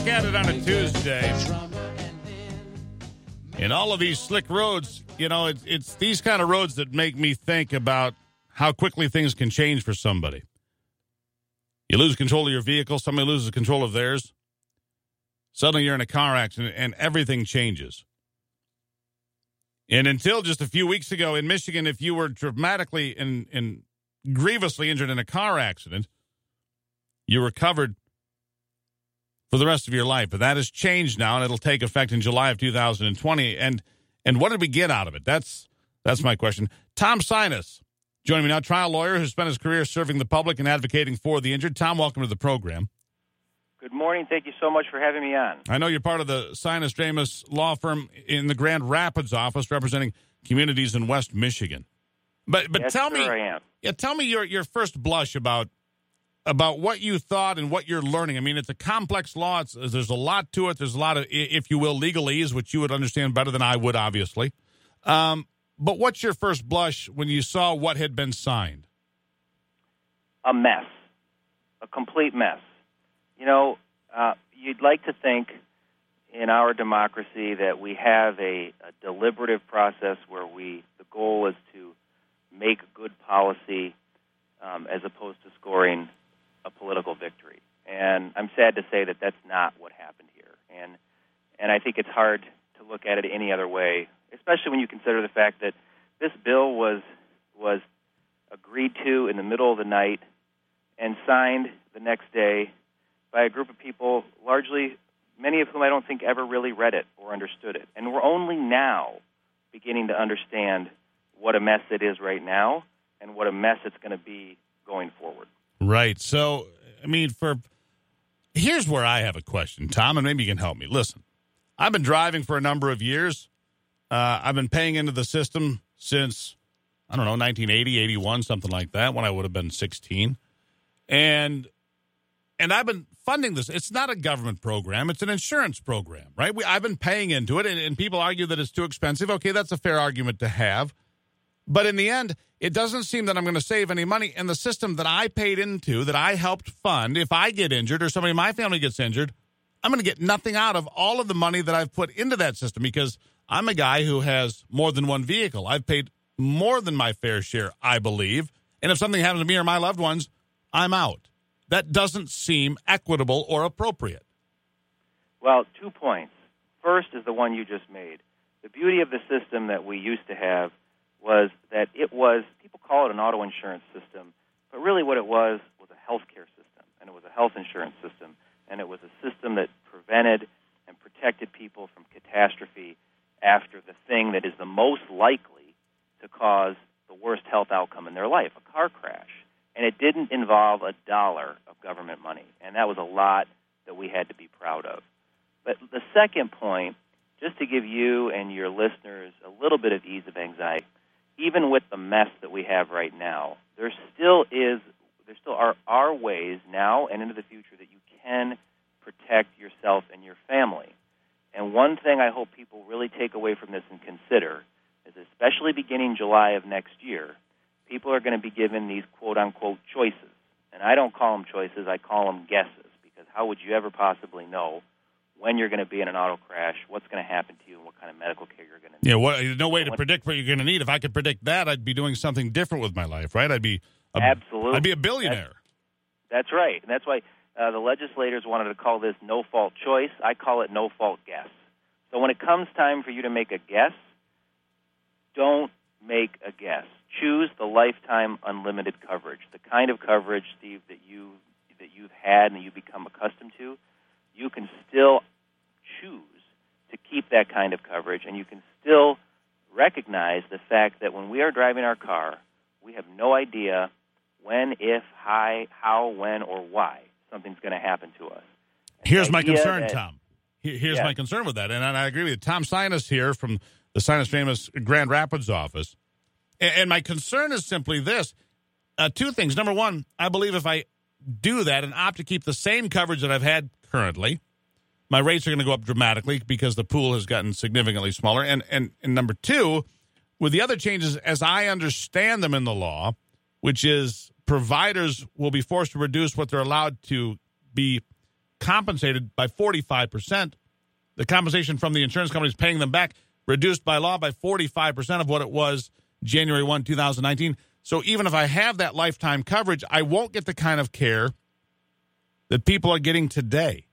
Back at it on a Tuesday. And all of these slick roads, you know, it's these kind of roads that make me think about how quickly things can change for somebody. You lose control of your vehicle, somebody loses control of theirs. Suddenly you're in a car accident and everything changes. And until just a few weeks ago in Michigan, if you were dramatically and grievously injured in a car accident, you were covered for the rest of your life. But that has changed now, and it'll take effect in July of 2020. And what did we get out of it? That's my question. Tom Sinus, joining me now, trial lawyer who spent his career serving the public and advocating for the injured. Tom, welcome to the program. Good morning. Thank you so much for having me on. I know you're part of the Sinus Dramus law firm in the Grand Rapids office representing communities in West Michigan. But yes, tell sir, me, I am. Yeah, tell me your first blush about what you thought and what you're learning. I mean, it's a complex law. There's a lot to it. There's a lot of, if you will, legalese, which you would understand better than I would, obviously. But what's your first blush when you saw what had been signed? A mess. A complete mess. You know, you'd like to think in our democracy that we have a deliberative process where the goal is to make good policy as opposed to scoring a political victory. And I'm sad to say that that's not what happened here. And I think it's hard to look at it any other way, especially when you consider the fact that this bill was agreed to in the middle of the night and signed the next day by a group of people, largely many of whom I don't think ever really read it or understood it. And we're only now beginning to understand what a mess it is right now and what a mess it's going to be going forward. Right. So, I mean, here's where I have a question, Tom, and maybe you can help me. Listen, I've been driving for a number of years. I've been paying into the system since, I don't know, 1980, 81, something like that, when I would have been 16. And I've been funding this. It's not a government program. It's an insurance program, right? I've been paying into it, and people argue that it's too expensive. Okay, that's a fair argument to have. But in the end, it doesn't seem that I'm going to save any money. And the system that I paid into, that I helped fund, if I get injured or somebody in my family gets injured, I'm going to get nothing out of all of the money that I've put into that system because I'm a guy who has more than one vehicle. I've paid more than my fair share, I believe. And if something happens to me or my loved ones, I'm out. That doesn't seem equitable or appropriate. Well, 2 points. First is the one you just made. The beauty of the system that we used to have was that people call it an auto insurance system, but really what it was a health care system, and it was a health insurance system, and it was a system that prevented and protected people from catastrophe after the thing that is the most likely to cause the worst health outcome in their life, a car crash. And it didn't involve a dollar of government money, and that was a lot that we had to be proud of. But the second point, just to give you and your listeners a little bit of ease of anxiety, even with the mess that we have right now, there still are ways now and into the future that you can protect yourself and your family. And one thing I hope people really take away from this and consider is, especially beginning July of next year, people are going to be given these quote-unquote choices. And I don't call them choices, I call them guesses, because how would you ever possibly know when you're going to be in an auto crash, what's going to happen to you, and what kind of medical care you're going to need? Yeah, no way to predict what you're going to need. If I could predict that, I'd be doing something different with my life, right? Absolutely. I'd be a billionaire. That's right. And that's why the legislators wanted to call this no-fault choice. I call it no-fault guess. So when it comes time for you to make a guess, don't make a guess. Choose the lifetime unlimited coverage, the kind of coverage, Steve, that you've had and that you've become accustomed to. You can still choose to keep that kind of coverage, and you can still recognize the fact that when we are driving our car, we have no idea when, if, how, when, or why something's going to happen to us. And here's my concern, Tom. Here's my concern with that, and I agree with you. Tom Sinus here from the Sinus Dramus Grand Rapids office. And my concern is simply this. Two things. Number one, I believe if I do that and opt to keep the same coverage that I've had currently, my rates are going to go up dramatically because the pool has gotten significantly smaller. And number two, with the other changes, as I understand them in the law, which is providers will be forced to reduce what they're allowed to be compensated by 45%. The compensation from the insurance companies paying them back reduced by law by 45% of what it was January 1, 2019. So even if I have that lifetime coverage, I won't get the kind of care that people are getting today.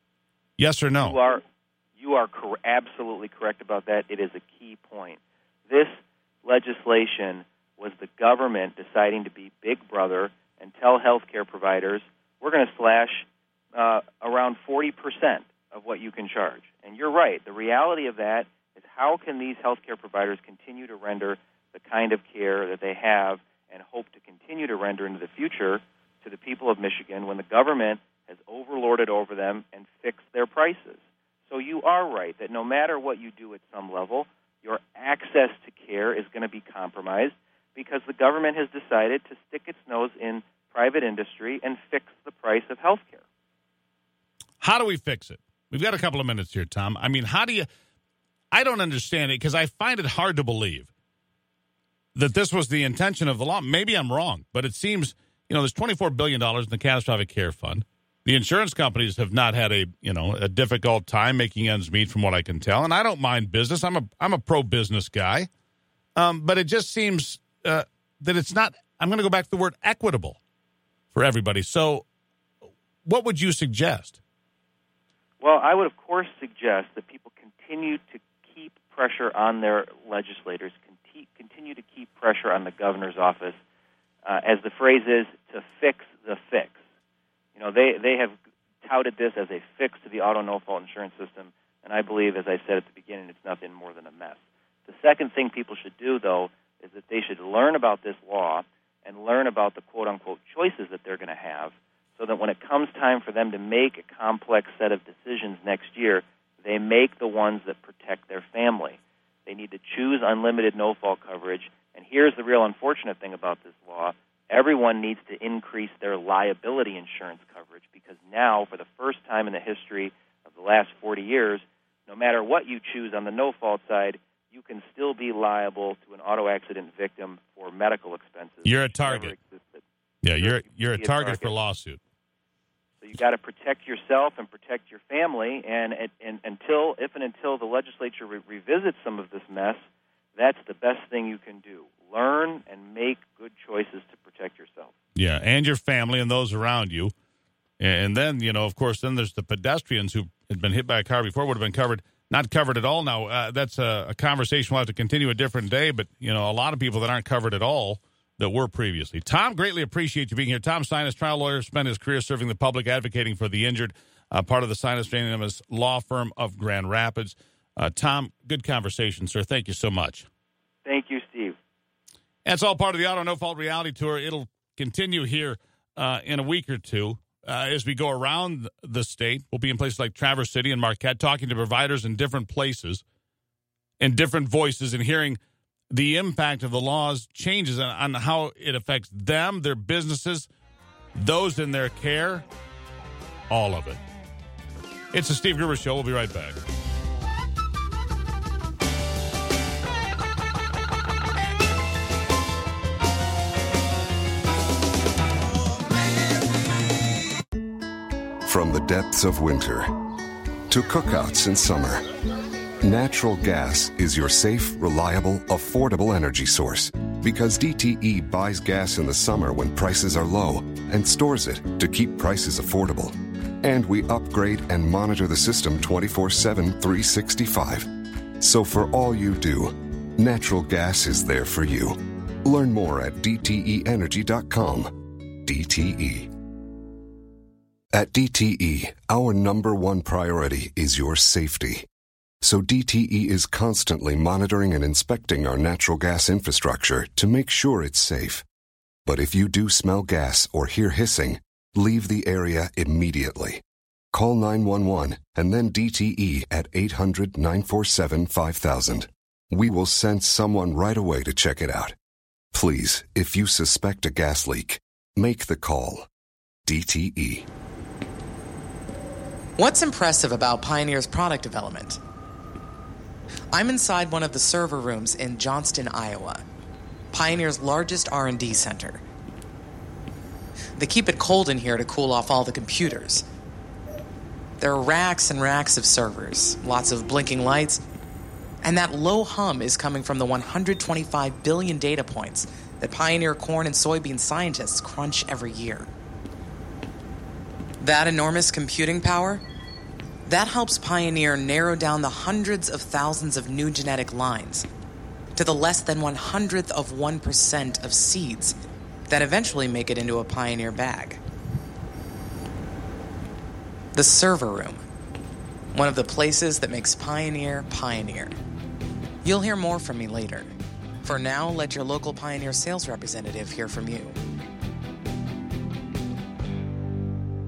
Yes or no? You are absolutely correct about that. It is a key point. This legislation was the government deciding to be big brother and tell healthcare providers, we're going to slash around 40% of what you can charge. And you're right. The reality of that is how can these healthcare providers continue to render the kind of care that they have and hope to continue to render into the future to the people of Michigan when the government has overlorded over them and fixed their prices. So you are right that no matter what you do at some level, your access to care is going to be compromised because the government has decided to stick its nose in private industry and fix the price of health care. How do we fix it? We've got a couple of minutes here, Tom. I mean, I don't understand it because I find it hard to believe that this was the intention of the law. Maybe I'm wrong, but it seems, there's $24 billion in the Catastrophic Care Fund. The insurance companies have not had a difficult time making ends meet from what I can tell. And I don't mind business. I'm a pro-business guy. But it just seems that it's not, I'm going to go back to the word equitable for everybody. So what would you suggest? Well, I would, of course, suggest that people continue to keep pressure on their legislators, continue to keep pressure on the governor's office, as the phrase is, to fix the fix. They have touted this as a fix to the auto no-fault insurance system, and I believe, as I said at the beginning, it's nothing more than a mess. The second thing people should do, though, is that they should learn about this law and learn about the quote-unquote choices that they're going to have so that when it comes time for them to make a complex set of decisions next year, they make the ones that protect their family. They need to choose unlimited no-fault coverage, and here's the real unfortunate thing about this law. Everyone needs to increase their liability insurance coverage because now, for the first time in the history of the last 40 years, no matter what you choose on the no-fault side, you can still be liable to an auto accident victim for medical expenses. You're a target. Yeah, you're a target for lawsuit. So you got to protect yourself and protect your family, and until the legislature revisits some of this mess, that's the best thing you can do. Learn and make good choices to protect yourself. Yeah, and your family and those around you. And then, of course, then there's the pedestrians who had been hit by a car before, would have been not covered at all. Now, that's a conversation we'll have to continue a different day, but, a lot of people that aren't covered at all that were previously. Tom, greatly appreciate you being here. Tom Sinus, trial lawyer, spent his career serving the public, advocating for the injured, part of the Sinus Janus law firm of Grand Rapids. Tom, good conversation, sir. Thank you so much. Thank you, Steve. That's all part of the Auto No Fault Reality Tour. It'll continue here in a week or two as we go around the state. We'll be in places like Traverse City and Marquette, talking to providers in different places and different voices and hearing the impact of the law's changes on how it affects them, their businesses, those in their care, all of it. It's the Steve Gruber Show. We'll be right back. From the depths of winter to cookouts in summer, natural gas is your safe, reliable, affordable energy source. Because DTE buys gas in the summer when prices are low and stores it to keep prices affordable. And we upgrade and monitor the system 24/7, 365. So for all you do, natural gas is there for you. Learn more at DTEenergy.com. DTE. At DTE, our number one priority is your safety. So DTE is constantly monitoring and inspecting our natural gas infrastructure to make sure it's safe. But if you do smell gas or hear hissing, leave the area immediately. Call 911 and then DTE at 800-947-5000. We will send someone right away to check it out. Please, if you suspect a gas leak, make the call. DTE. What's impressive about Pioneer's product development? I'm inside one of the server rooms in Johnston, Iowa, Pioneer's largest R&D center. They keep it cold in here to cool off all the computers. There are racks and racks of servers, lots of blinking lights, and that low hum is coming from the 125 billion data points that Pioneer corn and soybean scientists crunch every year. That enormous computing power, that helps Pioneer narrow down the hundreds of thousands of new genetic lines to the less than 100th of 1% of seeds that eventually make it into a Pioneer bag. The server room, one of the places that makes Pioneer Pioneer. You'll hear more from me later. For now, let your local Pioneer sales representative hear from you.